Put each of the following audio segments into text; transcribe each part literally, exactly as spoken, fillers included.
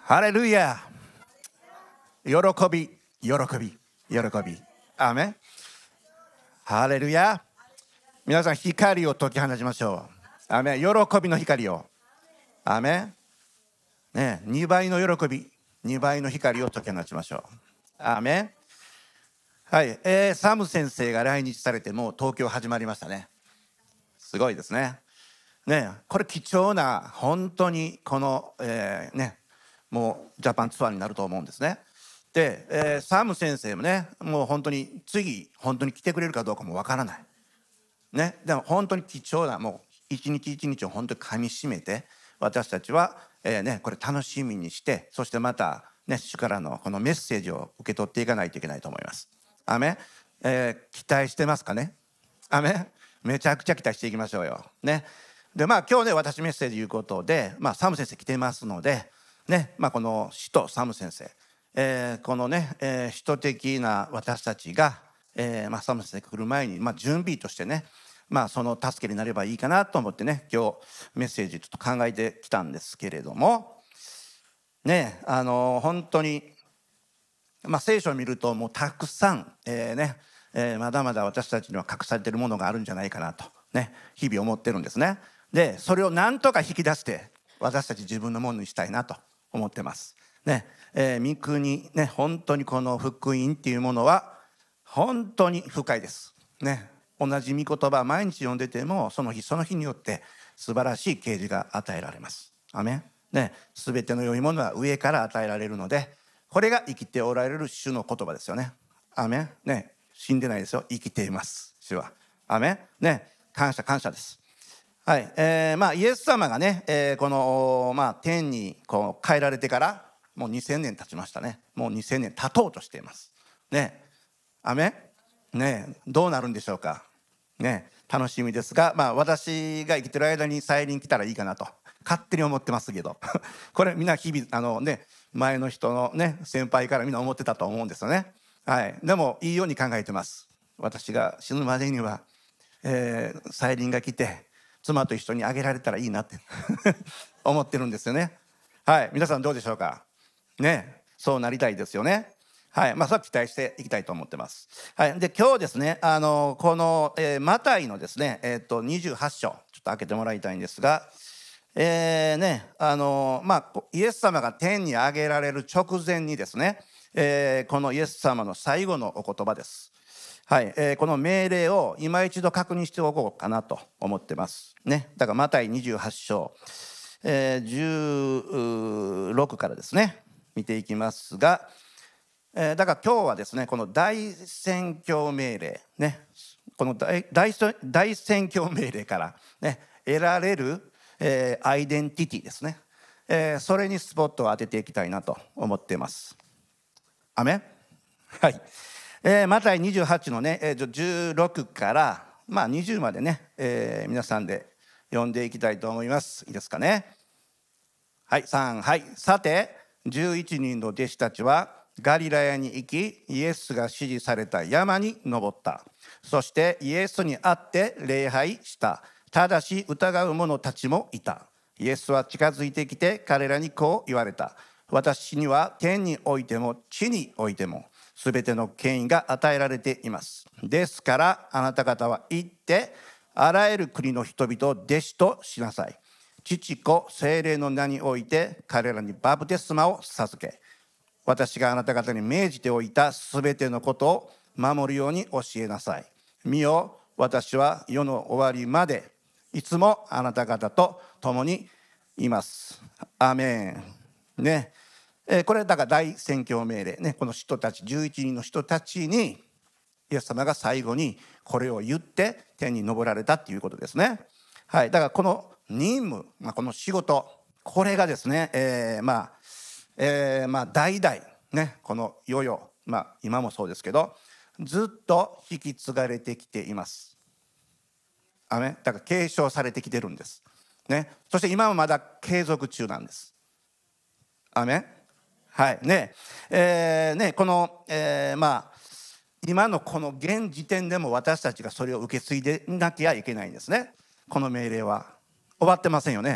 ハレルヤ。喜び、喜び、喜び。アーメン。ハレルヤ。皆さん、光を解き放ちましょう。アーメン。喜びの光を。アーメン。ね、にばいの喜び、にばいの光を解き放ちましょう。アーメン。はい、えー、サム先生が来日されてもう東京始まりましたね。すごいですね。ね、これ貴重な本当にこの、えー、ね、もうジャパンツアーになると思うんですね。で、えー、サム先生もね、もう本当に次本当に来てくれるかどうかもわからない。ね、でも本当に貴重なもう一日一日を本当に噛みしめて私たちは、えーね、これ楽しみにして、そしてまたね、主からのこのメッセージを受け取っていかないといけないと思います。アメン、えー、期待してますかね。アメン、めちゃくちゃ期待していきましょうよ。ね。でまあ今日ね、私メッセージ言うことで、まあ、サム先生来てますので、ね、まあ、この使徒サム先生、えー、このね、えー、使徒的な私たちが、えーまあ、サム先生来る前に、まあ、準備としてね、まあ、その助けになればいいかなと思ってね、今日メッセージちょっと考えてきたんですけれどもね、あのー、本当にまあ、聖書を見るともうたくさん、えーねえー、まだまだ私たちには隠されているものがあるんじゃないかなと、ね、日々思ってるんですね。でそれをなんとか引き出して私たち自分のものにしたいなと思ってます、ねえー、御国ね、本当にこの福音っていうものは本当に深いです、ね、同じ御言葉毎日読んでてもその日その日によって素晴らしい啓示が与えられます。アメン、ね、全ての良いものは上から与えられるので、これが生きておられる主の言葉ですよね。アメン、ね、死んでないですよ、生きています主は。アメン、ね、感謝感謝です。はい、えー、まあイエス様がね、えー、この、まあ、天にこう帰られてからもうにせんねん経ちましたね。もうにせんねん経とうとしていますね。アメン、ね、どうなるんでしょうかね、楽しみですが、まあ、私が生きてる間に再臨来たらいいかなと勝手に思ってますけどこれみんな日々あのね、前の人のね、先輩からみんな思ってたと思うんですよね。はい、でもいいように考えてます。私が死ぬまでには、えー、再臨が来て妻と一緒にあげられたらいいなって思ってるんですよね。はい、皆さんどうでしょうかね、そうなりたいですよね。はい、まあ、それは期待していきたいと思ってます。はい、で今日ですね、あのこの、えー、マタイのですね、えー、とにじゅうはち章ちょっと開けてもらいたいんですが、えーね、あのまあ、イエス様が天に上げられる直前にですね、えー、このイエス様の最後のお言葉です。はい、えー、この命令を今一度確認しておこうかなと思ってますね。だからマタイにじゅうはち章、えー、じゅうろくからですね見ていきますが、えー、だから今日はですね、この大宣教命令ね、この 大, 大, 大宣教命令からね得られる、えー、アイデンティティですね、えー、それにスポットを当てていきたいなと思っています。アメン。はい、えー、マタイにじゅうはちのね、えー、じゅうろくからまあにじゅうまでね、えー、皆さんで読んでいきたいと思います。いいですかね。はい、さん、はい。さてじゅういちにんの弟子たちはガリラヤに行き、イエスが指示された山に登った。そしてイエスに会って礼拝した。ただし疑う者たちもいた。イエスは近づいてきて彼らにこう言われた。私には天においても地においてもすべての権威が与えられています。ですからあなた方は行ってあらゆる国の人々を弟子としなさい。父子聖霊の名において彼らにバプテスマを授け、私があなた方に命じておいたすべてのことを守るように教えなさい。見よ、私は世の終わりまでいつもあなた方と共にいます。アーメン。ね、えー、これだから大宣教命令ね、この人たちじゅういちにんの人たちにイエス様が最後にこれを言って天に昇られたっていうことですね。はい、だからこの任務、まあ、この仕事、これがですね、えー、まあえー、まあ代々ね、この世々、まあ今もそうですけどずっと引き継がれてきています。アメン。だから継承されてきてるんですね。そして今もまだ継続中なんです。アメン。はいね、えー、ねこの、えー、まあ今のこの現時点でも私たちがそれを受け継いでなきゃいけないんですね。この命令は終わってませんよね。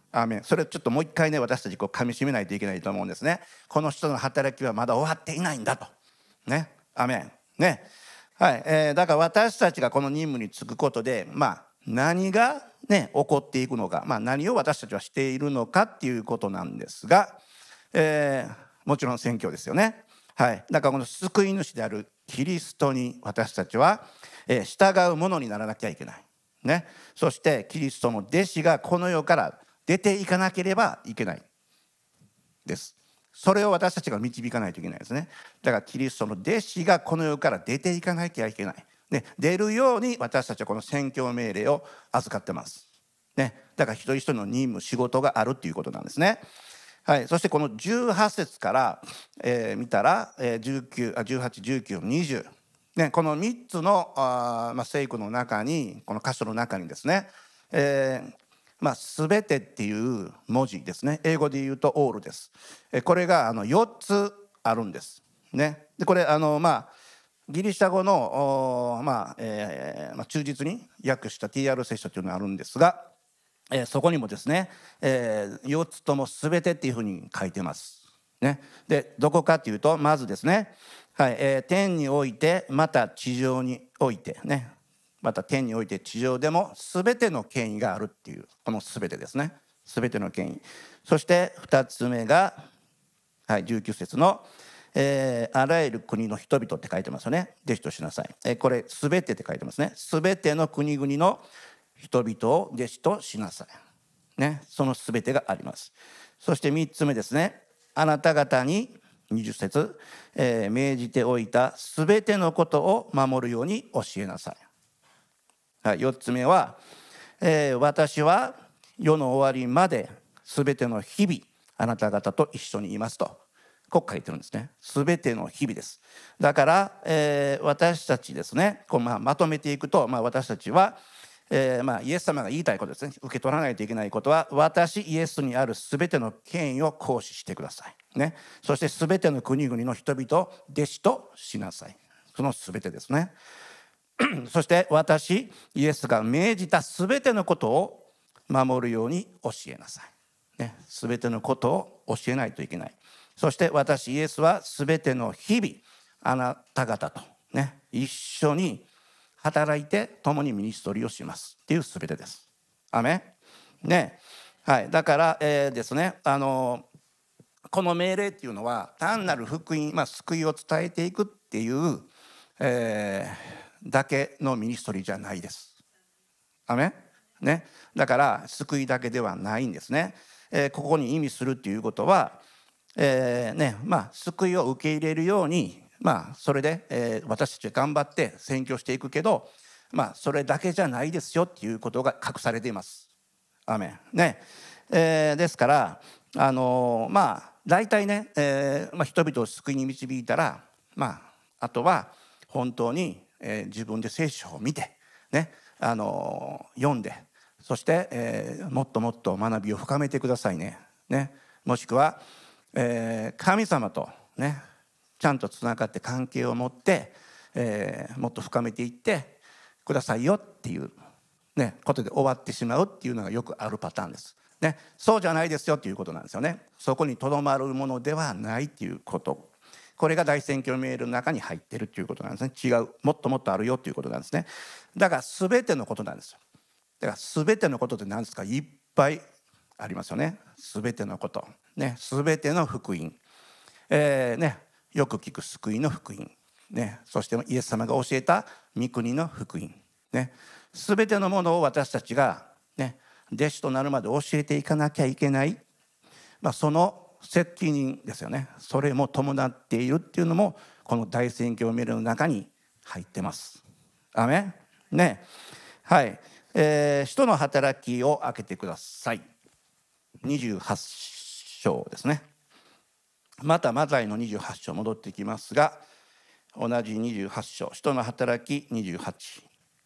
アーメン。それちょっともう一回ね、私たちこう噛み締めないといけないと思うんですね。この人の働きはまだ終わっていないんだとね。アーメンね。はい、えー、だから私たちがこの任務に就くことで、まあ何がね起こっていくのか、まあ何を私たちはしているのかっていうことなんですが、えー、もちろん宣教ですよね。はい、だからこの救い主であるキリストに私たちは、えー、従うものにならなきゃいけないね。そしてキリストの弟子がこの世から出ていかなければいけないです。それを私たちが導かないといけないですね。だからキリストの弟子がこの世から出ていかなきゃいけない。で、出るように私たちはこの宣教命令を預かってます。ね、だから一人一人の任務、仕事があるっていうことなんですね。はい、そしてこのじゅうはち節から、えー、見たら、えー、じゅうきゅうあじゅうはち、じゅうきゅう、にじゅう、ね、このみっつのあ、まあ、聖句の中に、この箇所の中にですね、えーまあ、全てっていう文字ですね。英語で言うとオールです。これがあのよっつあるんです。ね、でこれあの、まあ、ギリシャ語の、まあえーまあ、忠実に訳した ティーアール 聖書というのがあるんですが、えー、そこにもですね、えー、よっつとも全てっていうふうに書いてます。ね、でどこかっていうと、まずですね、はいえー、天においてまた地上においてね、また天において地上でも全ての権威があるっていう、この全てですね、全ての権威。そしてふたつめが、はい、じゅうきゅう節の、えー、あらゆる国の人々って書いてますよね。弟子としなさい、えー、これ全てって書いてますね。全ての国々の人々を弟子としなさい、ね、その全てがあります。そしてみっつめですね、あなた方ににじゅう節、えー、命じておいた全てのことを守るように教えなさい。はい、よっつめは、えー、私は世の終わりまで全ての日々あなた方と一緒にいますと、こう書いてるんですね。全ての日々です。だから、えー、私たちですね、こう、まあ、まとめていくと、まあ、私たちは、えーまあ、イエス様が言いたいことですね、受け取らないといけないことは、私イエスにある全ての権威を行使してください、ね、そして全ての国々の人々を弟子としなさい。その全てですね。そして私イエスが命じたすべてのことを守るように教えなさい、ね、すべてのことを教えないといけない。そして私イエスはすべての日々あなた方と、ね、一緒に働いて共にミニストリーをしますっていうすべてです。アメンね。はい、だから、えー、ですね、あのこの命令っていうのは単なる福音、まあ、救いを伝えていくっていう、えー、だけのミニストリーじゃないです。アメンね。だから救いだけではないんですね。えー、ここに意味するっていうことは、えーねまあ、救いを受け入れるように、まあ、それで、えー、私たちは頑張って宣教していくけど、まあ、それだけじゃないですよっていうことが隠されています。アメンね。えー、ですからあのー、まあ大体ね、えーまあ、人々を救いに導いたら、まあ、あとは本当に、えー、自分で聖書を見て、ねあのー、読んで、そして、えー、もっともっと学びを深めてくださいね。ねもしくは、えー、神様とねちゃんとつながって関係を持って、えー、もっと深めていってくださいよっていう、ね、ことで終わってしまうっていうのがよくあるパターンです。ね、そうじゃないですよっていうことなんですよね。そこにとどまるものではないっていうこと。これが大宣教メールの中に入ってるっていうことなんですね。違う、もっともっとあるよっていうことなんですね。だから全てのことなんですよ。だから全てのことって何ですか？いっぱいありますよね。全てのこと、ね、全ての福音、えーね、よく聞く救いの福音、ね、そしてイエス様が教えた御国の福音、ね、全てのものを私たちが、ね、弟子となるまで教えていかなきゃいけない、まあ、その責任ですよね。それも伴っているっていうのもこの大宣教メールの中に入ってます。アメンね。はい、えー、使徒の働きを開けてください。にじゅうはち章ですね。またマタイのにじゅうはち章戻ってきますが、同じにじゅうはち章、使徒の働きにじゅうはち、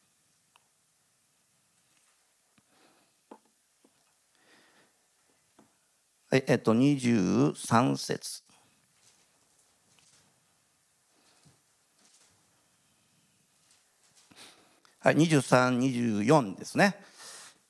えっとにじゅうさん節、はい、にじゅうさん、にじゅうよんですね。使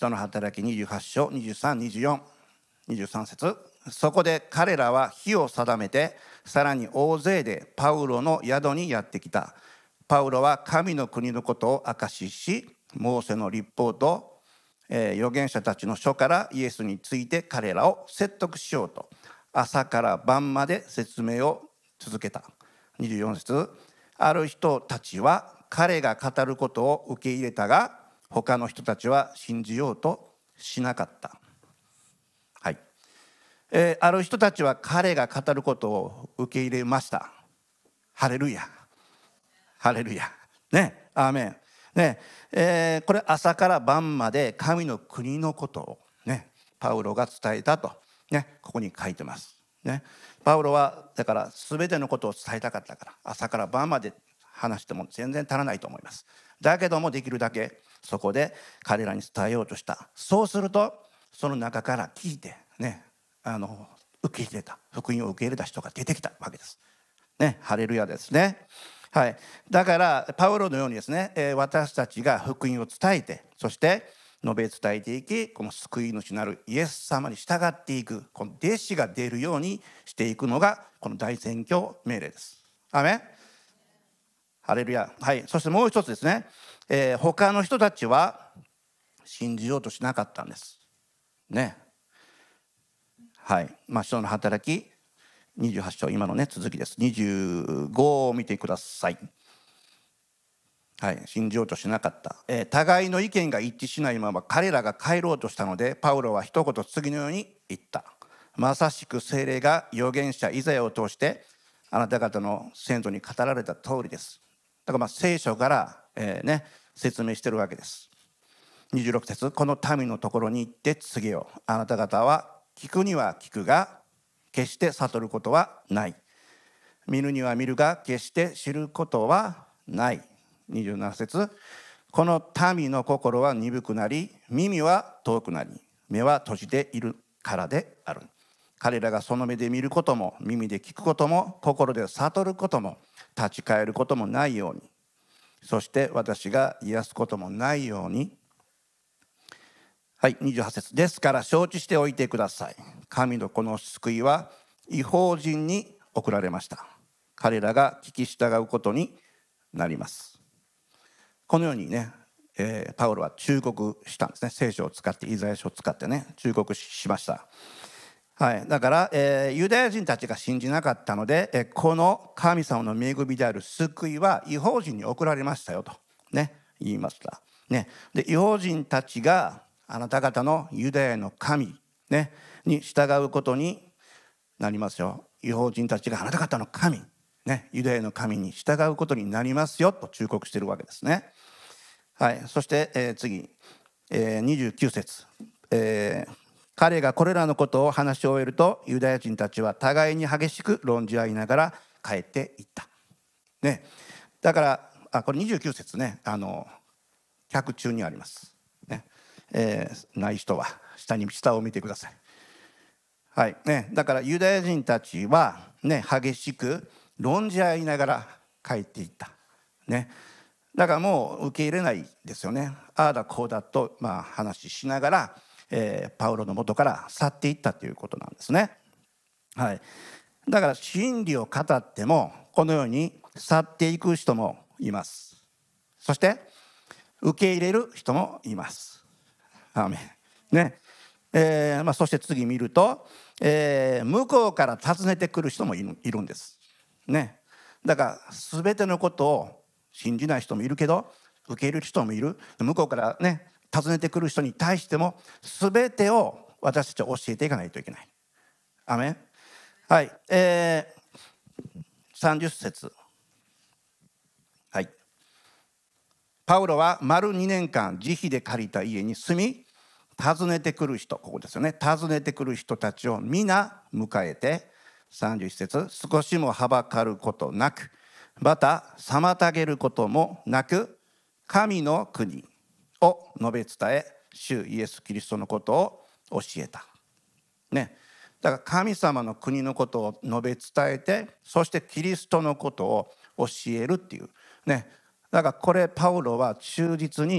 使徒の働きにじゅうはち章にじゅうさん、にじゅうよん、にじゅうさん節。そこで彼らは日を定めて、さらに大勢でパウロの宿にやってきた。パウロは神の国のことを証しし、モーセの律法と、えー、預言者たちの書からイエスについて彼らを説得しようと、朝から晩まで説明を続けた。にじゅうよん節。ある人たちは彼が語ることを受け入れたが、他の人たちは信じようとしなかった。はい。えー、ある人たちは彼が語ることを受け入れました。ハレルヤ。ハレルヤ。ね、アーメン。ね、えー、これ朝から晩まで神の国のことをね、パウロが伝えたと、ね、ここに書いてます。ね、パウロはだから全てのことを伝えたかったから朝から晩まで話しても全然足らないと思います。だけどもできるだけそこで彼らに伝えようとした。そうするとその中から聞いてね、あの受け入れた福音を受け入れた人が出てきたわけです。ね、ハレルヤですね。はい、だからパウロのようにですね、えー、私たちが福音を伝えて、そして述べ伝えていき、この救い主なるイエス様に従っていく、この弟子が出るようにしていくのがこの大宣教命令です。アメン。ハレルヤ。はい。そしてもう一つですね、えー、他の人たちは信じようとしなかったんですね。はい。まあ使徒の働きにじゅうはち章、今のね続きです。にじゅうごを見てください。はい、信じようとしなかった、えー、互いの意見が一致しないまま彼らが帰ろうとしたので、パウロは一言次のように言った。まさしく聖霊が預言者イザヤを通してあなた方の先祖に語られた通りです。だからまあ聖書から、えーね、説明してるわけです。にじゅうろく節。この民のところに行って告げよう。あなた方は聞くには聞くが決して悟ることはない。見るには見るが決して知ることはない。にじゅうなな節。この民の心は鈍くなり、耳は遠くなり、目は閉じているからである。彼らがその目で見ることも、耳で聞くことも、心で悟ることも、立ち返ることもないように、そして私が癒すこともないように。はい、にじゅうはち節。ですから承知しておいてください。神のこの救いは異邦人に送られました。彼らが聞き従うことになります。このようにね、えー、パウロは忠告したんですね。聖書を使って、イザヤ書を使ってね、忠告しました。はい、だから、えー、ユダヤ人たちが信じなかったので、えー、この神様の恵みである救いは異邦人に送られましたよと、ね、言いました。ね、で異邦人たちがあなた方のユダヤの神、ね、に従うことになりますよ。異邦人たちがあなた方の神、ね、ユダヤの神に従うことになりますよと忠告しているわけですね。はい、そして、えー、次、えー、にじゅうきゅう節、えー、彼がこれらのことを話し終えると、ユダヤ人たちは互いに激しく論じ合いながら帰っていった、ね、だからあこれにじゅうきゅう節ね、あの脚中にあります、ねえー、ない人は下に下を見てください。はいね、だからユダヤ人たちは、ね、激しく論じ合いながら帰っていった、ね、だからもう受け入れないですよね。ああだこうだと、まあ、話ししながら、えー、パウロの元から去っていったということなんですね。はい、だから真理を語ってもこのように去っていく人もいます。そして受け入れる人もいます。アーメンね。えーまあ、そして次見ると、えー、向こうから訪ねてくる人もいる、いるんですね。だから全てのことを信じない人もいるけど受け入れる人もいる。向こうからね訪ねてくる人に対しても全てを私たちは教えていかないといけない。アメン。はい、えー、さんじゅう節。はい、パウロは丸にねんかん自費で借りた家に住み、訪ねてくる人、ここですよね、訪ねてくる人たちを皆迎えて、さんじゅういち節、少しもはばかることなく、また妨げることもなく、神の国を述べ伝え、主イエス・キリストのことを教えた、ね、だから神様の国のことを述べ伝えて、そしてキリストのことを教えるっていうね。だからこれパウロは忠実に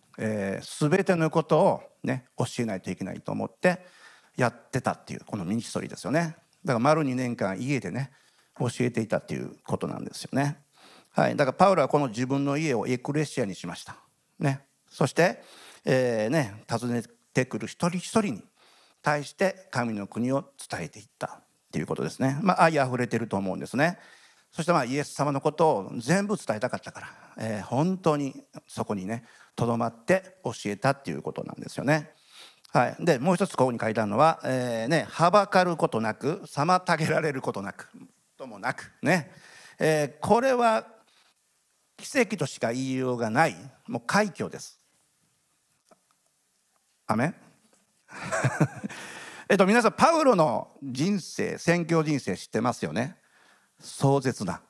えー、全てのことを、ね、教えないといけないと思ってやってたっていうこのミニストリーですよね。だから丸にねんかん家でね教えていたっていうことなんですよね。はい、だからパウロはこの自分の家をエクレシアにしました、ね、そして、えーね、訪ねてくる一人一人に対して神の国を伝えていったっていうことですね。まあ、愛あふれてると思うんですね。そしてまあイエス様のことを全部伝えたかったから、えー、本当にそこにねとどまって教えたっていうことなんですよね。はい、でもう一つここに書いてあるのは、えーね、はばかることなく妨げられることなくともなくね、えー、これは奇跡としか言いようがないもう快挙です。アメンえっと皆さんパウロの人生宣教人生知ってますよね。壮絶な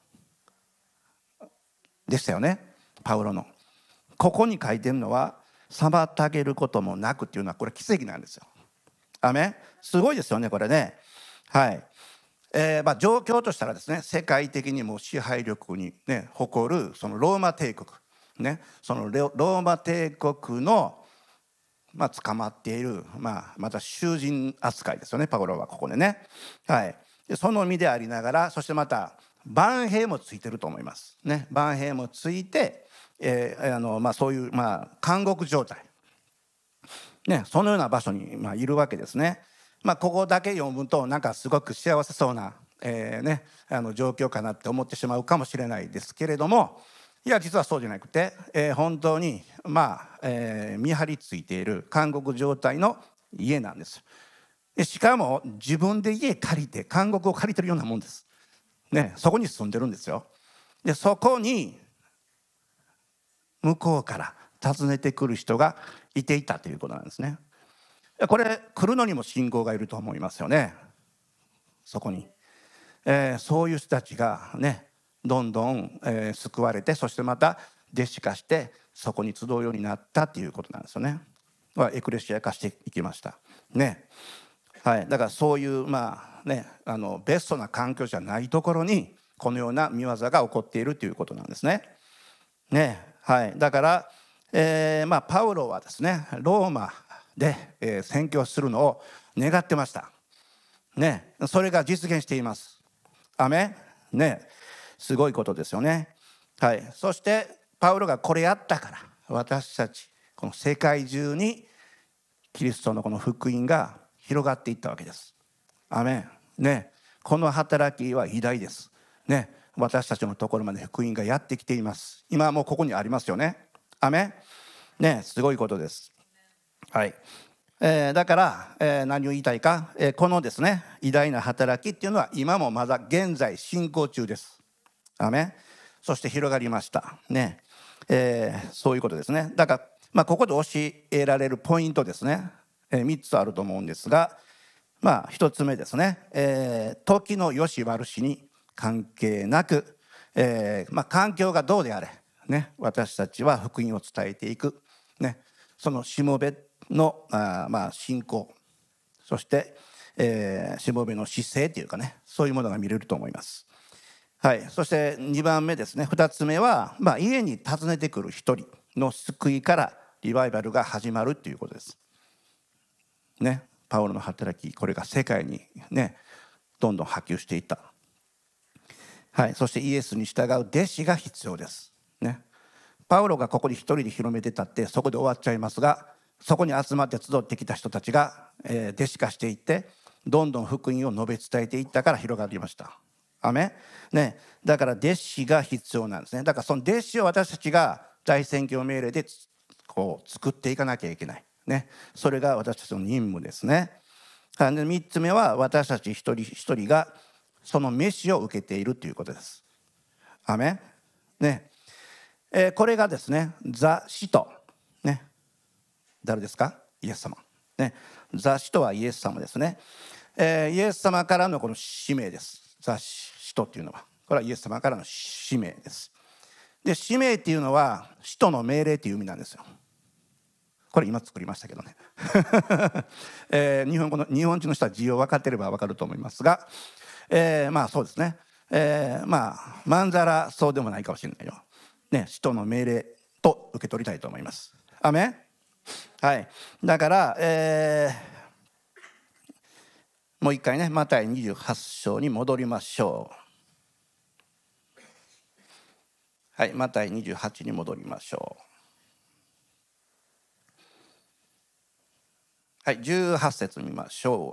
でしたよね。パウロのここに書いてるのは妨げることもなくっていうのはこれ奇跡なんですよ。アメンすごいですよねこれね。はい、えーまあ、状況としたらですね世界的にも支配力に、ね、誇るそのローマ帝国、ね、そのローマ帝国の、まあ、捕まっている、まあ、また囚人扱いですよねパウロはここでね。はい、でその身でありながらそしてまた万兵もついてると思いますね。万兵もついて、えーあのまあ、そういう、まあ、監獄状態、ね、そのような場所に、まあ、いるわけですね。まあ、ここだけ読むとなんかすごく幸せそうな、えーね、あの状況かなって思ってしまうかもしれないですけれども、いや実はそうじゃなくて、えー、本当に、まあえー、見張りついている監獄状態の家なんです。でしかも自分で家借りて監獄を借りてるようなもんです、ね、そこに住んでるんですよ。でそこに向こうから訪ねてくる人がいていたということなんですね。これ来るのにも信仰がいると思いますよね。そこに、えー、そういう人たちがねどんどん、えー、救われてそしてまた弟子化してそこに集うようになったっていうことなんですよね。エクレシア化していきましたね。はい、だからそういうまあねあのベストな環境じゃないところにこのような見業が起こっているということなんですね。ね、はい、だから、えーまあ、パウロはですねローマで、えー、宣教するのを願ってました、ね、それが実現しています。アメン、ね、すごいことですよね。はい、そしてパウロがこれやったから私たちこの世界中にキリストのこの福音が広がっていったわけです。アメン、ね、この働きは偉大です、ね、私たちのところまで福音がやってきています。今はもうここにありますよね。アメン、ね、すごいことです。はい、えー、だから、えー、何を言いたいか、えー、このですね偉大な働きっていうのは今もまだ現在進行中です。アメン、そして広がりましたね、えー、そういうことですね。だから、まあ、ここで教えられるポイントですね、えー、みっつあると思うんですが、まあ、ひとつめですね、えー、時の良し悪しに関係なく、えーまあ、環境がどうであれ、ね、私たちは福音を伝えていく、ね、そのしもべのあ、まあ、信仰、そして、えー、しもべの姿勢というかねそういうものが見れると思います。はい、そしてにばんめですねふたつめは、まあ、家に訪ねてくる一人の救いからリバイバルが始まるということです。ね、パウロの働きこれが世界にねどんどん波及していった。はい、そしてイエスに従う弟子が必要です、ね、パウロがここに一人で広めてたってそこで終わっちゃいますが、そこに集まって集ってきた人たちが、えー、弟子化していってどんどん福音を述べ伝えていったから広がりました。アメン、ね、だから弟子が必要なんですね。だからその弟子を私たちが大宣教命令でこう作っていかなきゃいけない、ね、それが私たちの任務ですね。でみっつめは私たち一人一人がその召しを受けているということです。アメン、ね、えー、これがですねザ・使徒、ね、誰ですか？イエス様、ね、ザ・使徒はイエス様ですね、えー、イエス様からのこの使命です。ザ・使徒っていうのはこれはイエス様からの使命です。で使命っていうのは使徒の命令っていう意味なんですよ。これ今作りましたけどね、えー、日本語の日本人の人は字を分かってれば分かると思いますが、えー、まあそうですね、えー、まあまんざらそうでもないかもしれないよ、ね、使徒の命令と受け取りたいと思います。 アメン。はい。だから、えー、もう一回ね、マタイにじゅうはち章に戻りましょう。はい、マタイにじゅうはちに戻りましょう。はい、じゅうはち節見ましょ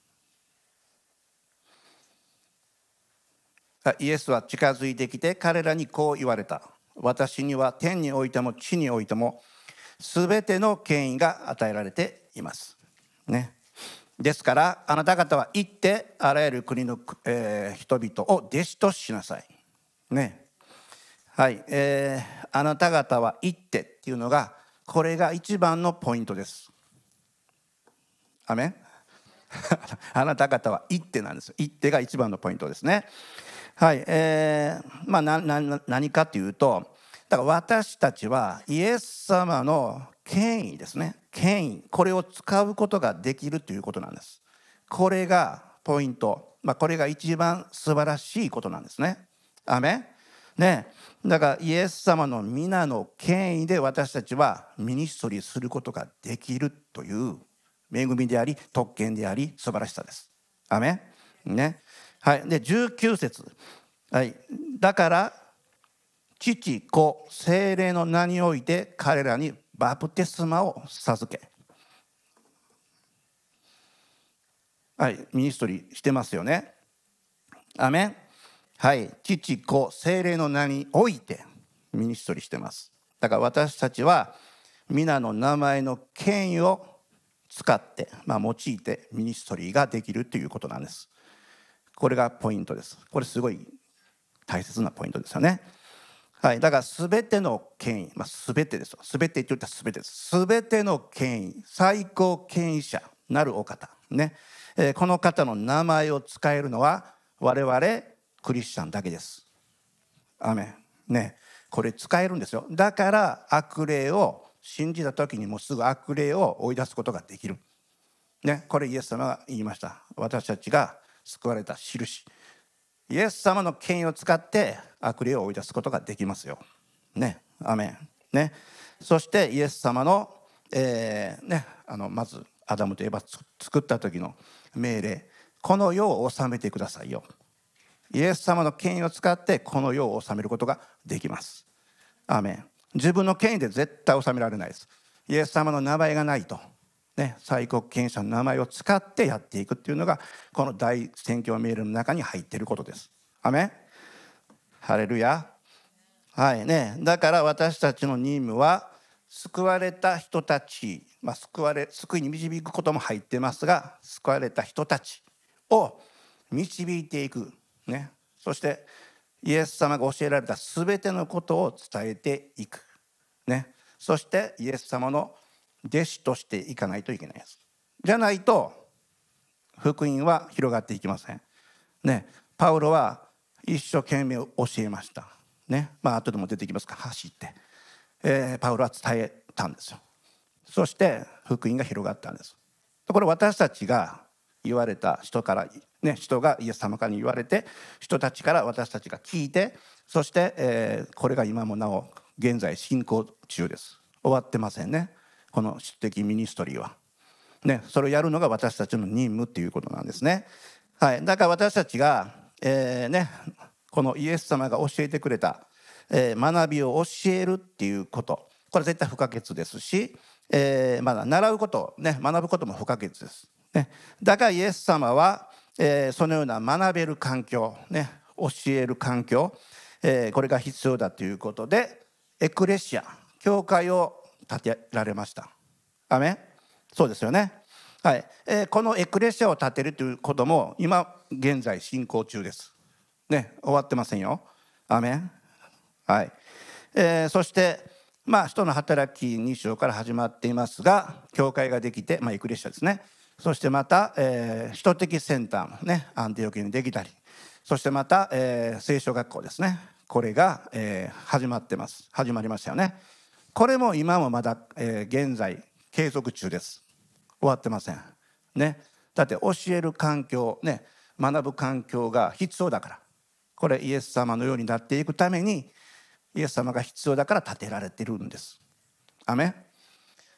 う。イエスは近づいてきて彼らにこう言われた。私には天においても地においてもすべての権威が与えられています。ね。ですからあなた方は行ってあらゆる国の、えー、人々を弟子としなさい。ね。はい、えー、あなた方は行ってっていうのがこれが一番のポイントです。アメン。あなた方は行ってなんです。行ってが一番のポイントですね。はい、えー、まあなな何かというと、だから私たちはイエス様の権威ですね。権威、これを使うことができるということなんです。これがポイント、まあ、これが一番素晴らしいことなんですね。アメンね。だからイエス様の皆の権威で私たちはミニストリーすることができるという恵みであり特権であり素晴らしさです。アメンね。はい、でじゅうきゅう節、はい、だから父子聖霊の名において彼らにバプテスマを授け、はい、ミニストリーしてますよね。アメン。はい、父子聖霊の名においてミニストリーしてます。だから私たちは皆の名前の権威を使って、まあ、用いてミニストリーができるということなんです。これがポイントです。これすごい大切なポイントですよね。はい、だから全ての権威、まあ、全てですよ。全てって言ったら全てです。全ての権威、最高権威者なるお方ね、えー、この方の名前を使えるのは我々クリスチャンだけです。アメンね。これ使えるんですよ。だから悪霊を信じた時にもうすぐ悪霊を追い出すことができるね。これイエス様が言いました。私たちが救われた印、イエス様の権威を使って悪霊を追い出すことができますよ。ね、アメン。ね、そしてイエス様の、えーね、あのまずアダムとエバ作った時の命令、この世を治めてくださいよ。イエス様の権威を使ってこの世を治めることができます。アメン。自分の権威で絶対治められないです。イエス様の名前がないと。ね、最高権威者の名前を使ってやっていくっていうのがこの大宣教命令の中に入っていることです。アメン。ハレルヤ。はいね、だから私たちの任務は救われた人たち、まあ、救われ救いに導くことも入ってますが、救われた人たちを導いていく、ね、そしてイエス様が教えられた全てのことを伝えていく、ね、そしてイエス様の弟子としていかないといけないです。じゃないと福音は広がっていきません、ね、パウロは一生懸命教えました、ね、まあ後でも出てきますが走って、えー、パウロは伝えたんですよ。そして福音が広がったんです。これ私たちが言われた人から、ね、人がイエス様から言われて人たちから私たちが聞いて、そして、えー、これが今もなお現在進行中です。終わってませんね、この主的ミニストリーは、ね、それをやるのが私たちの任務っていうことなんですね。はい、だから私たちが、えーね、このイエス様が教えてくれた、えー、学びを教えるっていうこと、これ絶対不可欠ですし、えー、まだ習うこと、ね、学ぶことも不可欠です、ね、だからイエス様は、えー、そのような学べる環境、ね、教える環境、えー、これが必要だということでエクレシア、教会を建てられました。アメン。そうですよね。はい、えー、このエクレシアを建てるということも今現在進行中です、ね、終わってませんよ。アメン。はい、えー、そしてまあ使徒の働きに章から始まっていますが、教会ができて、まあ、エクレシアですね。そしてまた、えー、使徒的センターもねアンティオキアにできたり、そしてまた、えー、聖書学校ですね、これが、えー、始まってます始まりましたよね。これも今もまだ、えー、現在継続中です。終わってません、ね、だって教える環境、ね、学ぶ環境が必要だから、これイエス様のようになっていくためにイエス様が必要だから建てられているんです。アメン。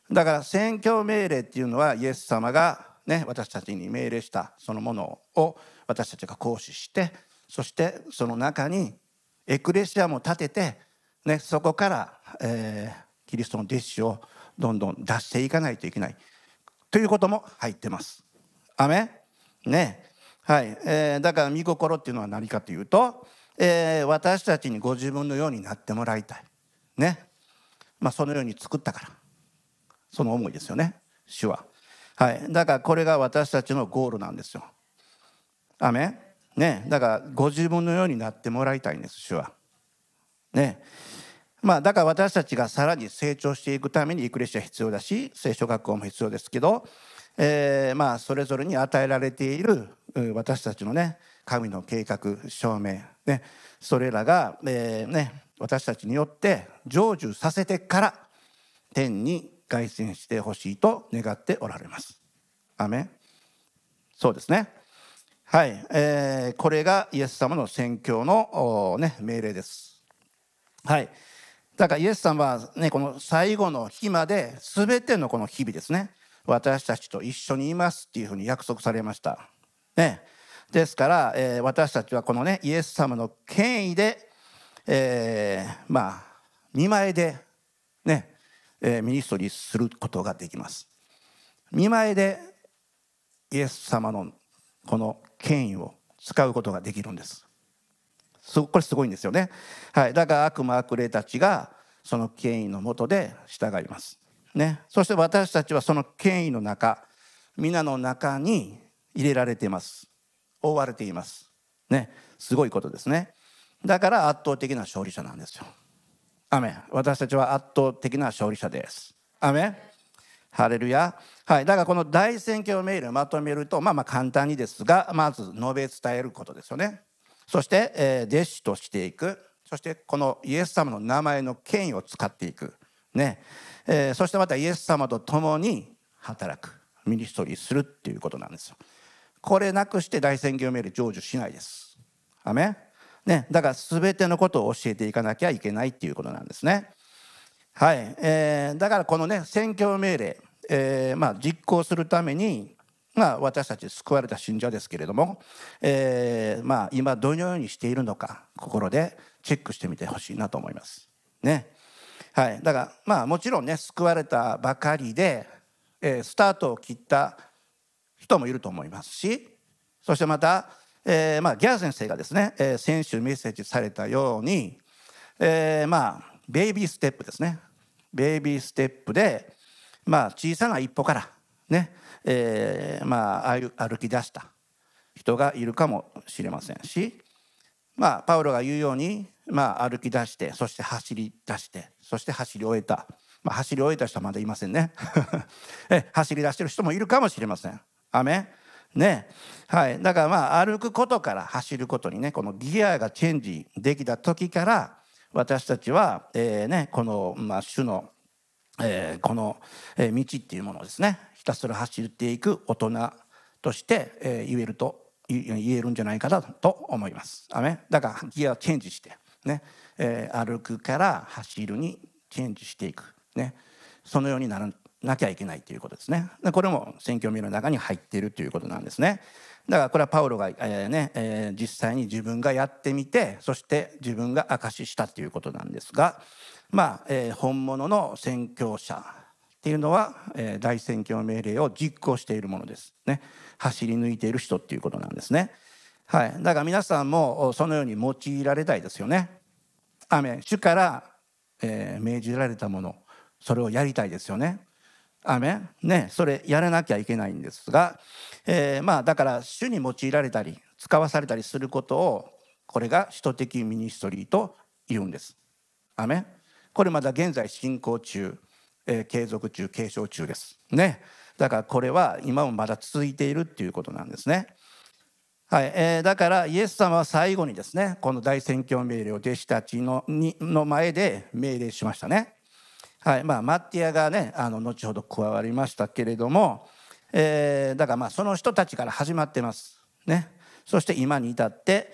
だから宣教命令っていうのはイエス様が、ね、私たちに命令したそのものを私たちが行使して、そしてその中にエクレシアも立てて、ね、そこから、えー、キリストの弟子をどんどん出していかないといけないということも入ってます。アメンね、はい、えー、だから御心っていうのは何かというと、えー、私たちにご自分のようになってもらいたいね。まあそのように作ったから、その思いですよね、主は。はい、だからこれが私たちのゴールなんですよ。アメンね、だからご自分のようになってもらいたいんです、主は。ね、まあだから私たちがさらに成長していくためにエクレシア必要だし、聖書学校も必要ですけど、えー、まあそれぞれに与えられている私たちのね、神の計画証明ね、それらが、えーね、私たちによって成就させてから天に凱旋してほしいと願っておられます。アメン。そうですね。はい、えー、これがイエス様の宣教の、ね、命令です。はい。だからイエス様は、ね、この最後の日まで全てのこの日々ですね、私たちと一緒にいますっていうふうに約束されました。ね、ですから、えー、私たちはこのねイエス様の権威で、えー、まあ見前でね、えー、ミニストリーすることができます。見前でイエス様のこの権威を使うことができるんです。これすごいんですよね。はい、だから悪魔悪霊たちがその権威の下で従います、ね、そして私たちはその権威の中、皆の中に入れられています。覆われています、ね、すごいことですね。だから圧倒的な勝利者なんですよ。アメン。私たちは圧倒的な勝利者です。アメン。ハレルヤ。はい、だからこの大宣教命令をまとめると、まあまあ簡単にですが、まず述べ伝えることですよね。そして、えー、弟子としていく。そしてこのイエス様の名前の権威を使っていく、ねえー、そしてまたイエス様と共に働く、ミニストリーするっていうことなんですよ。これなくして大宣教命令成就しないです。アメン、ね、だから全てのことを教えていかなきゃいけないっていうことなんですね。はい、えー、だからこのね宣教命令、えーまあ、実行するために、まあ、私たち救われた信者ですけれども、えーまあ、今どのようにしているのか心でチェックしてみてほしいなと思いますね。はい、だからまあもちろんね救われたばかりで、えー、スタートを切った人もいると思いますし、そしてまた、えーまあ、ギャー先生がですね、えー、先週メッセージされたように、えー、まあベイビーステップですね。ベイビーステップで、まあ、小さな一歩からね、えー、まあ歩き出した人がいるかもしれませんし、まあパウロが言うように、まあ、歩き出して、そして走り出して、そして走り終えた、まあ、走り終えた人はまだいませんねえ走り出してる人もいるかもしれません。アメンね、はい、だからまあ歩くことから走ることにね、このギアがチェンジできた時から私たちは、えーね、この、まあ、主の、えー、この道っていうものをですね、ひたすら走っていく大人として、えー、言えると言えるんじゃないかなと思います。アメン。だからギアをチェンジしてね、えー、歩くから走るにチェンジしていく、ね、そのようにならなきゃいけないということですね。これも宣教命令の中に入っているということなんですね。だからこれはパウロが、えーねえー、実際に自分がやってみて、そして自分が証ししたということなんですが、まあえー、本物の宣教者っていうのは、えー、大宣教命令を実行しているものですね。走り抜いている人っていうことなんですね。はい、だから皆さんもそのように用いられたいですよね。アメン。主から、えー、命じられたもの、それをやりたいですよね。アメンね、それやらなきゃいけないんですが、えー、まあだから主に用いられたり使わされたりすることを、これが使徒的ミニストリーと言うんです。アメン。これまだ現在進行中、えー、継続中、継承中ですね。だからこれは今もまだ続いているっていうことなんですね。はい、えー、だからイエス様は最後にですね、この大宣教命令を弟子たち の, にの前で命令しましたね。はいまあ、マッティアがね、あの後ほど加わりましたけれども、えー、だからまあその人たちから始まってますね。そして今に至って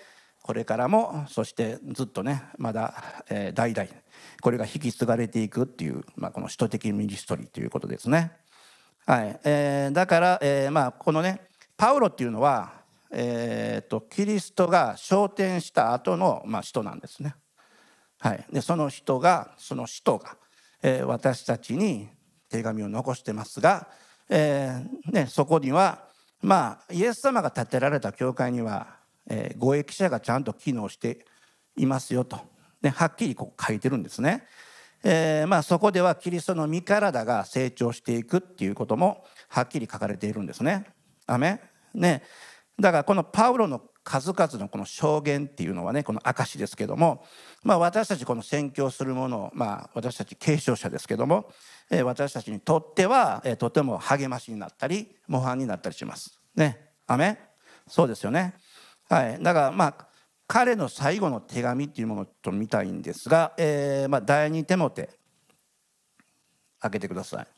これからも、そしてずっとね、まだ、えー、代々これが引き継がれていくっていう、まあ、この使徒的ミニストリーということですね。はい、えー、だから、えーまあ、このねパウロっていうのは、えー、とキリストが昇天した後の、まあ、使徒なんですね。はい、でその人がその使徒が、えー、私たちに手紙を残してますが、えーね、そこには、まあ、イエス様が建てられた教会には、えー、護衛記者がちゃんと機能していますよと、ね、はっきりこう書いてるんですね。えーまあ、そこではキリストの身体が成長していくっていうこともはっきり書かれているんですね。アメンね。だからこのパウロの数々のこの証言っていうのはね、この証ですけども、まあ、私たちこの宣教するものを、まあ、私たち継承者ですけども、えー、私たちにとっては、えー、とても励ましになったり模範になったりしますね。アメン。そうですよね。はい、だからまあ彼の最後の手紙っていうものと見たいんですが、えーまあ、第二テモテ開けてください。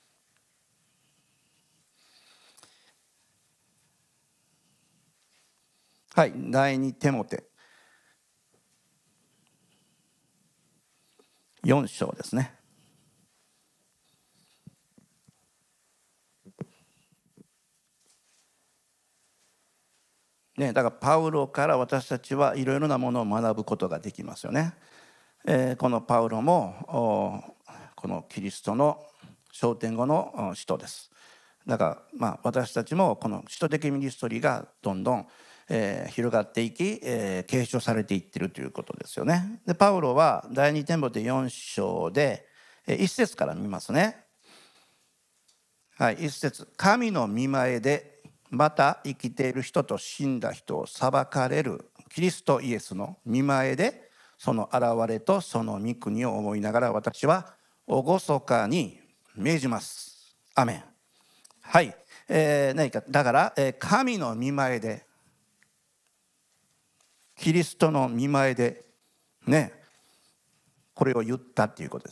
はい、第二テモテよん章ですね。ね、だからパウロから私たちはいろいろなものを学ぶことができますよね。えー、このパウロもこのキリストの昇天後の使徒です。だからまあ私たちもこの使徒的ミニストリーがどんどん、えー、広がっていき、えー、継承されていってるということですよね。でパウロは第二テモテよん章で一節から見ますね。はい、一節。神の御前でまた生きている人と死んだ人を裁かれるキリストイエスの御前でその現れとその御国を思いながら私は厳かに命じます。アメン。はい、えー、何かだから、えー、神の御前でキリストの御前でねこれを言ったっていうことです。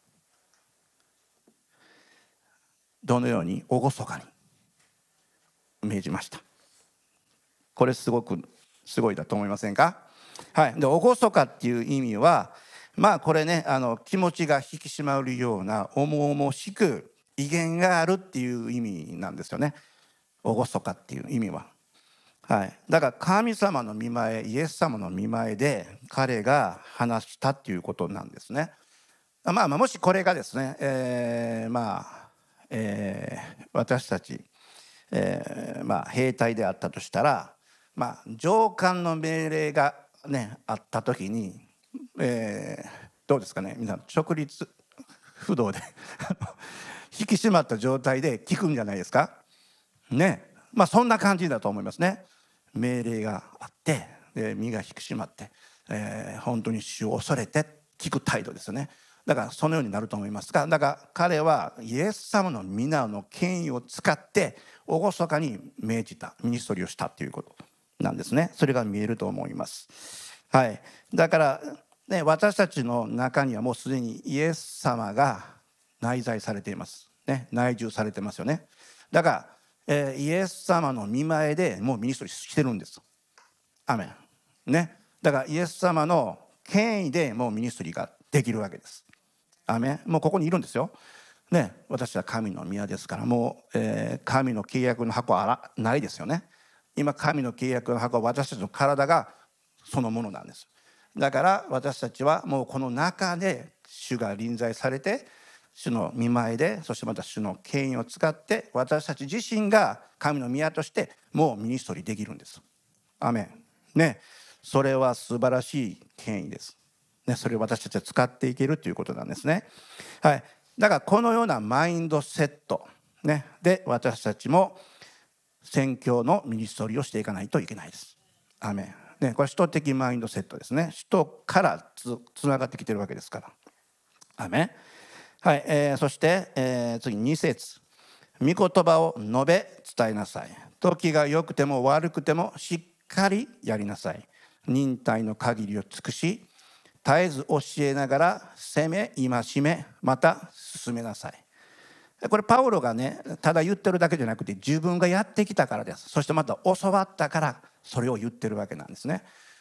どのように厳かに命じました。これすごくすごいだと思いませんか。はい、で厳かっていう意味はまあこれねあの気持ちが引き締まるような重々しく威厳があるっていう意味なんですよね。厳かっていう意味は、はい、だから神様の御前イエス様の御前で彼が話したっていうことなんですね。まあ、まあもしこれがですね、えー、まあ、えー、私たち、えー、まあ兵隊であったとしたら、まあ、上官の命令がねあった時に、えー、どうですかね皆さん直立不動で引き締まった状態で聞くんじゃないですかね。まあそんな感じだと思いますね。命令があってで身が引き締まって、えー、本当に主を恐れて聞く態度ですよね。だからそのようになると思いますが、だから彼はイエス様の皆の権威を使って厳かに命じたミニストリーをしたということなんですね。それが見えると思います。はい、だから、ね、私たちの中にはもうすでにイエス様が内在されています、ね、内住されてますよね。だから、えー、イエス様の御前でもうミニストリーしてるんです。アメン、ね、だからイエス様の権威でもうミニストリーができるわけです。アメン。もうここにいるんですよ、ね、私は神の宮ですからもう、えー、神の契約の箱はないですよね。今神の契約の箱は私たちの体がそのものなんです。だから私たちはもうこの中で主が臨在されて主の御前でそしてまた主の権威を使って私たち自身が神の宮としてもうミニストリーできるんです。アメンね。それは素晴らしい権威です、ね、それを私たちは使っていけるということなんですね。はい、だからこのようなマインドセット、ね、で私たちも宣教のミニストリーをしていかないといけないです。アメン、ね、これ使徒的マインドセットですね。使徒からつつながってきてるわけですから。アメン。はい、えー、そして、えー、次に節。御言葉を述べ伝えなさい。時が良くても悪くてもしっかりやりなさい。忍耐の限りを尽くし絶えず教えながら責め戒めまた進めなさい。これパウロがねただ言ってるだけじゃなくて自分がやってきたからです。そしてまた教わったからそれを言ってるわけなんですね。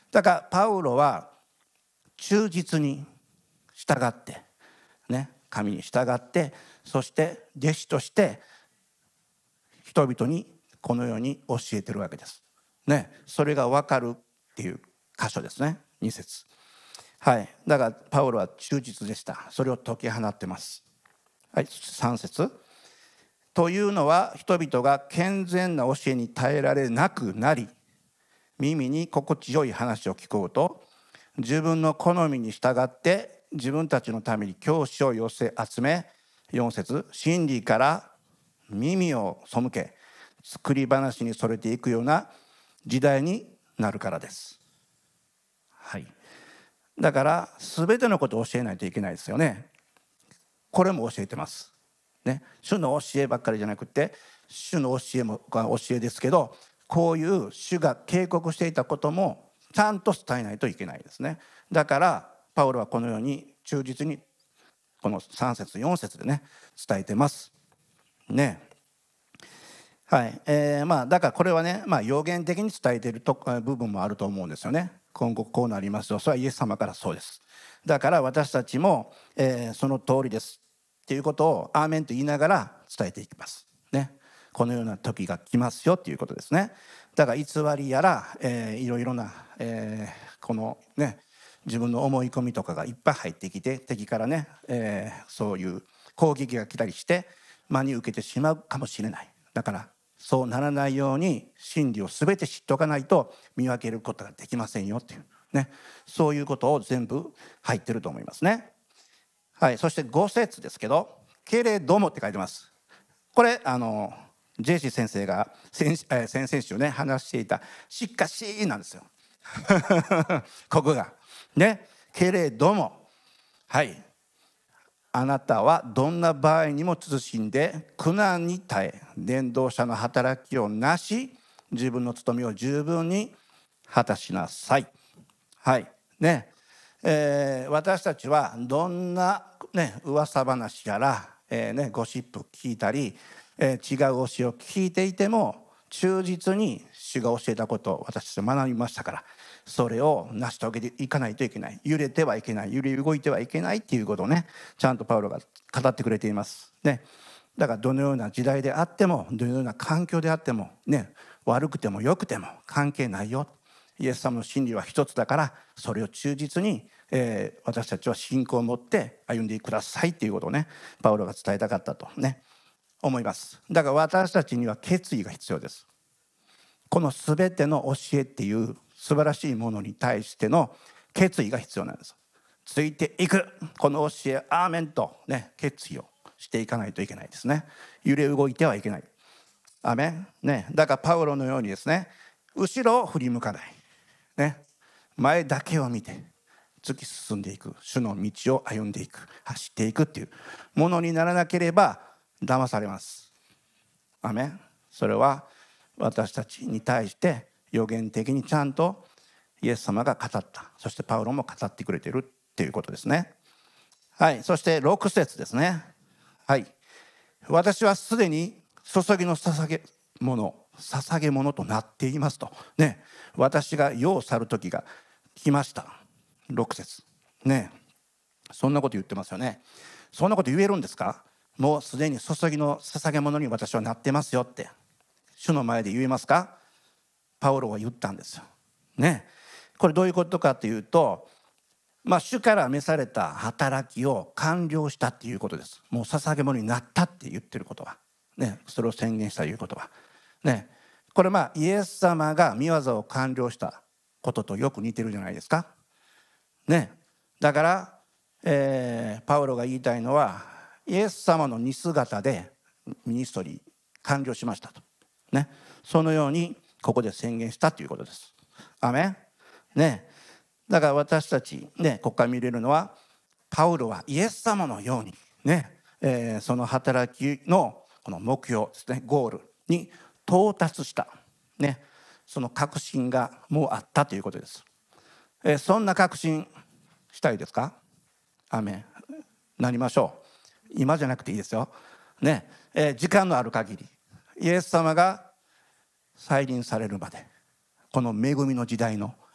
だからパウロは忠実に従ってね、神に従って、そして弟子として人々にこのように教えてるわけですね。それが分かるっていう箇所ですね、に節。はい、だからパウロは忠実でした。それを解き放ってます。はい、さん節。というのは人々が健全な教えに耐えられなくなり、耳に心地よい話を聞こうと自分の好みに従って自分たちのために教師を寄せ集め、よん節。真理から耳を背け作り話にそれていくような時代になるからです。はい、だから全てのことを教えないといけないですよね。これも教えてますね。主の教えばっかりじゃなくて、主の教えも教えですけど、こういう主が警告していたこともちゃんと伝えないといけないですね。だからパウロはこのように忠実にこのさん節よん節でね伝えてますね。はい、えー、まあだからこれはね、まあ、予言的に伝えていると部分もあると思うんですよね。今後こうなりますよ、それはイエス様からそうです。だから私たちも、えー、その通りですっていうことをアーメンと言いながら伝えていきますね。このような時が来ますよっていうことですね。だから偽りやら、えー、いろいろな、えー、このね自分の思い込みとかがいっぱい入ってきて、敵からね、えー、そういう攻撃が来たりして真に受けてしまうかもしれない。だからそうならないように真理を全て知っておかないと見分けることができませんよっていうね、そういうことを全部入ってると思いますね。はい、そしてご節ですけど、けれどもって書いてます。これあのジェイシー先生が先先々週ね話していたしかしなんですよここがね、けれども、はい、あなたはどんな場合にも慎んで苦難に耐え、伝道者の働きをなし、自分の務めを十分に果たしなさい。はいね、えー、私たちはどんな、ね、噂話やら、えーね、ゴシップ聞いたり、えー、違う教えを聞いていても忠実に主が教えたことを私たち学びましたから、それを成し遂げていかないといけない。揺れてはいけない、揺れ動いてはいけないっていうことをね、ちゃんとパウロが語ってくれていますね。だからどのような時代であっても、どのような環境であってもね、悪くても良くても関係ないよ。イエス様の真理は一つだから、それを忠実に、えー、私たちは信仰を持って歩んでくださいっていうことをね、パウロが伝えたかったとね思います。だから私たちには決意が必要です。この全ての教えっていう素晴らしいものに対しての決意が必要なんです。ついていく、この教えアーメンとね決意をしていかないといけないですね。揺れ動いてはいけない。アーメンね。だからパウロのようにですね、後ろを振り向かないね、前だけを見て突き進んでいく、主の道を歩んでいく、走っていくっていうものにならなければ騙されます。アーメン。それは私たちに対して予言的にちゃんとイエス様が語った、そしてパウロも語ってくれているっていうことですね。はい、そしてろく節ですね。はい、私はすでに注ぎの捧げ物捧げ物となっていますとね、私が世を去る時が来ました。ろく節ね、そんなこと言ってますよね。そんなこと言えるんですか？もうすでに注ぎの捧げ物に私はなってますよって主の前で言えますか？パウロは言ったんですよね。これどういうことかというと、まあ、主から召された働きを完了したっていうことです。もう捧げ物になったって言ってることはね、それを宣言したということはね、これまあイエス様が御業を完了したこととよく似てるじゃないですかね。だから、えー、パウロが言いたいのは、イエス様の似姿でミニストリー完了しましたとね、そのようにここで宣言したということです。アメンね。だから私たちね、ここから見れるのは、パウロはイエス様のようにね、えー、その働きのこの目標ですね、ゴールに到達したね、その確信がもうあったということです。えー、そんな確信したいですか？アーメン。なりましょう。今じゃなくていいですよね、えー、時間のある限りイエス様が再臨されるまで、この恵みの時代の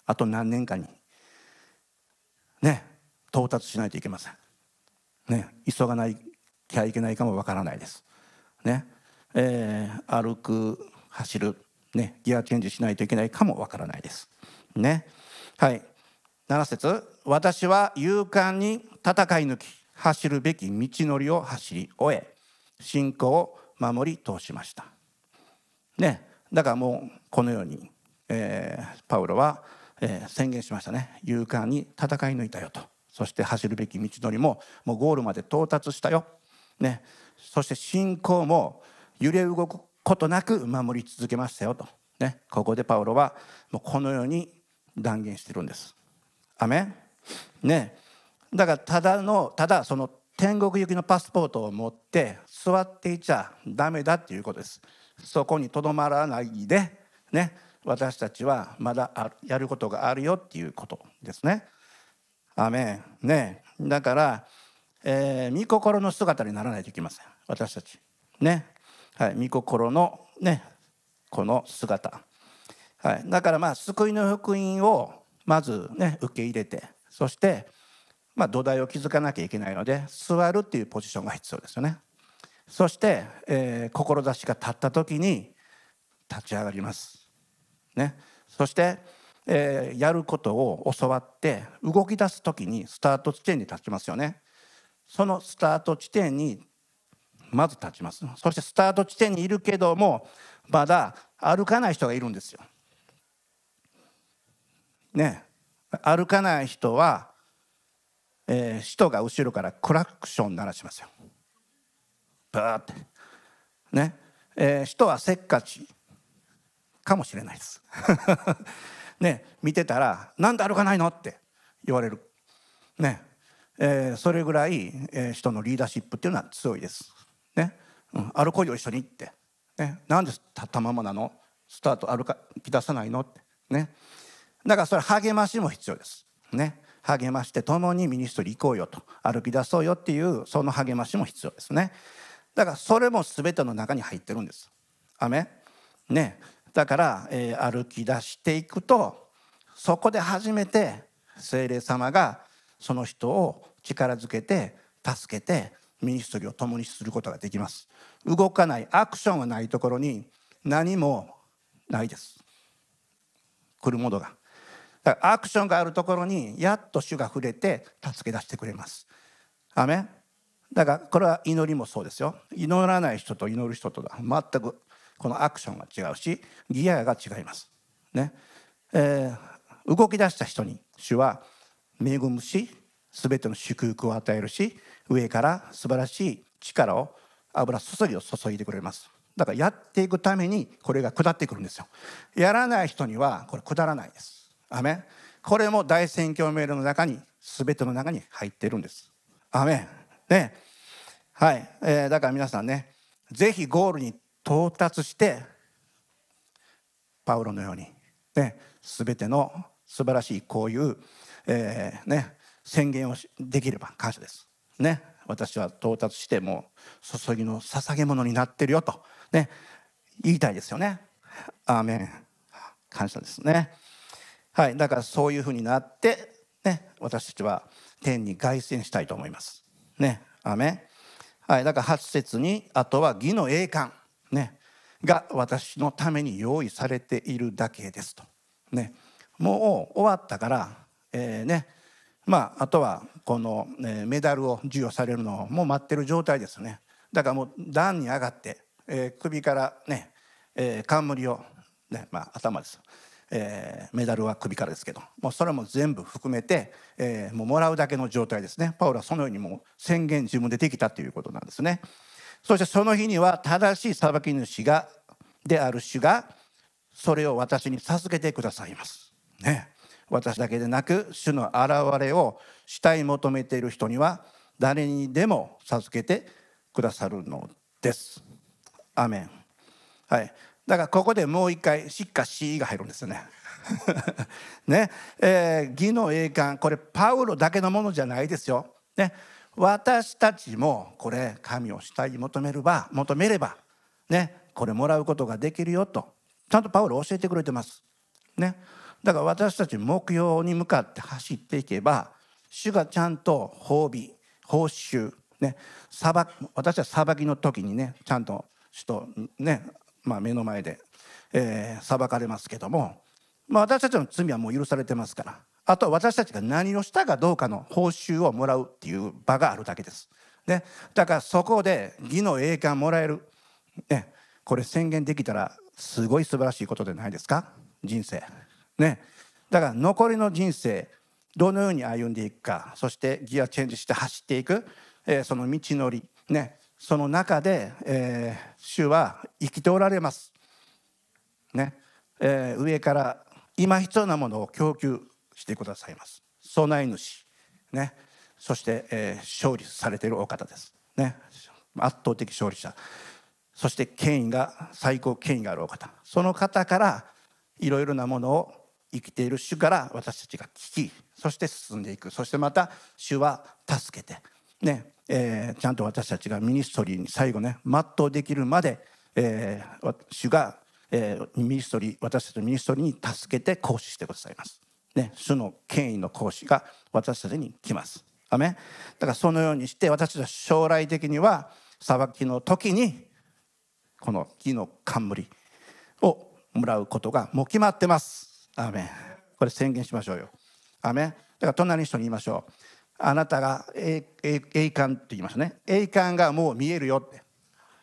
あと何年かにね到達しないといけませんね。急がなきゃいけないかもわからないですね。えー、歩く走るねギアチェンジしないといけないかもわからないですね。はい、なな節、私は勇敢に戦い抜き走るべき道のりを走り終え信仰を守り通しましたね。だからもうこのように、えー、パウロは、えー、宣言しましたね。勇敢に戦い抜いたよと。そして走るべき道のりももうゴールまで到達したよ、ね、そして信仰も揺れ動くことなく守り続けましたよと、ね、ここでパウロはもうこのように断言しているんです。アメンね。だからただのただその天国行きのパスポートを持って座っていちゃダメだっていうことです。そこにとどまらないでね、私たちはまだあるやることがあるよっていうことですね。アメンね。だから、えー、御心の姿にならないといけません私たちね。はい、御心のねこの姿、はい、だからまあ救いの福音をまずね受け入れて、そしてまあ土台を築かなきゃいけないので座るっていうポジションが必要ですよね。そして、えー、志が立った時に立ち上がりますね。そしてえー、やることを教わって動き出す時にスタート地点に立ちますよね。そのスタート地点にまず立ちます。そしてスタート地点にいるけどもまだ歩かない人がいるんですよね。歩かない人は、えー、人が後ろからクラクション鳴らしますよ。バーってね、えー、人はせっかちかもしれないですね、見てたらなんで歩かないのって言われるね、えー、それぐらい、えー、人のリーダーシップっていうのは強いですね。うん、歩こうよ一緒にって、ね、なんで立ったままなの、スタート歩き出さないのってね。だからそれ励ましも必要ですね。励まして共にミニストリー行こうよと、歩き出そうよっていうその励ましも必要ですね。だからそれも全ての中に入ってるんです。アメンね。だから、えー、歩き出していくとそこで初めて聖霊様がその人を力づけて助けてミニストリーを共にすることができます。動かないアクションがないところに何もないです。来るものが。だからアクションがあるところにやっと主が触れて助け出してくれます。アメン。だからこれは祈りもそうですよ。祈らない人と祈る人とは全くこのアクションが違うしギアが違いますね。えー、動き出した人に主は恵むし全ての祝福を与えるし上から素晴らしい力を油注ぎを注いでくれます。だからやっていくためにこれが下ってくるんですよ。やらない人にはこれ下らないです。アメン。これも大宣教命令の中に全ての中に入っているんです。アメンね。はい、えー、だから皆さんねぜひゴールに到達してパウロのようにね全ての素晴らしいこういう、えー、ね宣言をできれば感謝ですね。私は到達してもう注ぎの捧げ物になってるよとね言いたいですよね。アーメン。感謝ですね。はい、だからそういうふうになってね私たちは天に凱旋したいと思いますね。アーメン。はい、だからはち節にあとは義の栄冠、ね、が私のために用意されているだけですと、ね、もう終わったから、えーねまあ、あとはこの、ね、メダルを授与されるのをもう待ってる状態ですね。だからもう段に上がって、えー、首からね、えー、冠を、ねまあ、頭です、えー、メダルは首からですけどもうそれも全部含めて、えー、もうもらうだけの状態ですね。パウロはそのようにもう宣言自分でできたということなんですね。そしてその日には正しい裁き主がである主がそれを私に授けてくださいますね。私だけでなく主の現れをしたい求めている人には誰にでも授けてくださるのです。アメン。はい、だからここでもう一回しっかしが入るんですよね。ね、えー、義の栄冠これパウロだけのものじゃないですよ。ね、私たちもこれ神を主体に求めれば求めればねこれもらうことができるよとちゃんとパウロ教えてくれてます。ね、 だから私たち目標に向かって走っていけば、主がちゃんと褒美、報酬、ね、裁き、私たち裁きの時にね、ちゃんと主とね、まあ、目の前で、えー、裁かれますけども、まあ、私たちの罪はもう許されてますから、あとは私たちが何をしたかどうかの報酬をもらうっていう場があるだけです、ね、だからそこで義の栄冠もらえる、ね、これ宣言できたらすごい素晴らしいことでないですか、人生ね。だから残りの人生どのように歩んでいくか、そしてギアチェンジして走っていく、えー、その道のりね、その中で、えー、主は生きておられますね、えー、上から今必要なものを供給してくださいます。備え主ね、そして、えー、勝利されているお方ですね、圧倒的勝利者、そして権威が最高権威があるお方、その方からいろいろなものを生きている主から私たちが聞き、そして進んでいく、そしてまた主は助けてね、えー、ちゃんと私たちがミニストリーに最後ね全うできるまで、えー、主が、えー、ミニストリー私たちのミニストリーに助けて行使してくださいます、ね、主の権威の行使が私たちに来ます。アメン。だからそのようにして私たちは将来的には裁きの時にこの義の冠をもらうことがもう決まってます。アーメン。これ宣言しましょうよ。アーメン。だから隣の人に言いましょう。あなたが栄冠って言いますね。栄冠がもう見えるよって。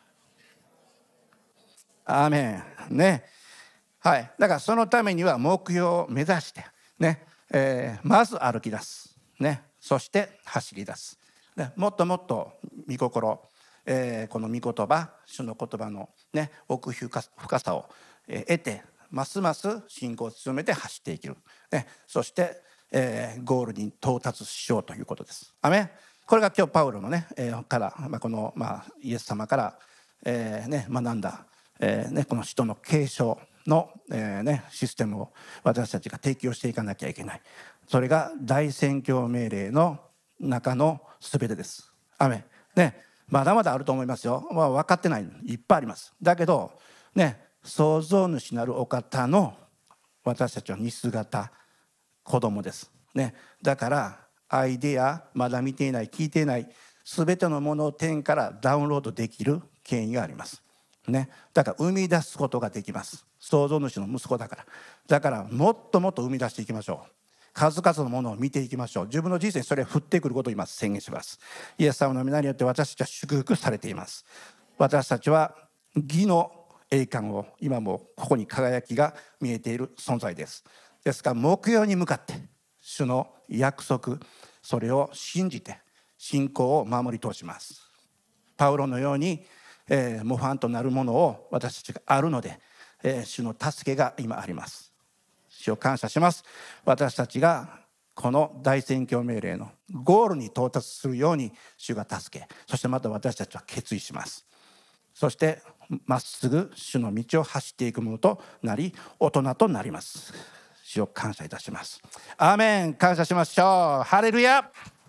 アーメンね。はい。だからそのためには目標を目指してね、えー、まず歩き出すね、そして走り出す。でもっともっと御心、えー、この御言葉、主の言葉のね奥深さを得て、ますます信仰を強めて走っていける、ね、そして、えー、ゴールに到達しようということです。アメン。これが今日パウロのね、えー、から、まあ、この、まあ、イエス様から、えーね、学んだ、えーね、この使徒の継承の、えーね、システムを私たちが提供していかなきゃいけない。それが大宣教命令の中の全てです。アメンね。まだまだあると思いますよ、まあ、分かってないのいっぱいあります。だけどね、創造主なるお方の私たちは似姿子供です、ね、だからアイデアまだ見ていない聞いていない全てのものを天からダウンロードできる権威があります、ね、だから生み出すことができます。創造主の息子だから。だからもっともっと生み出していきましょう。数々のものを見ていきましょう。自分の人生にそれを降ってくることを今宣言します。イエス様の皆によって私たちは祝福されています。私たちは義の栄冠を今もここに輝きが見えている存在です。ですから目標に向かって主の約束、それを信じて信仰を守り通します。パウロのように、えー、模範となるものを私たちがあるので、えー、主の助けが今あります。主を感謝します。私たちがこの大宣教命令のゴールに到達するように主が助け、そしてまた私たちは決意します。そしてまっすぐ主の道を走っていくものとなり、大人となります。主を感謝いたします。アーメン。感謝しましょう。ハレルヤ。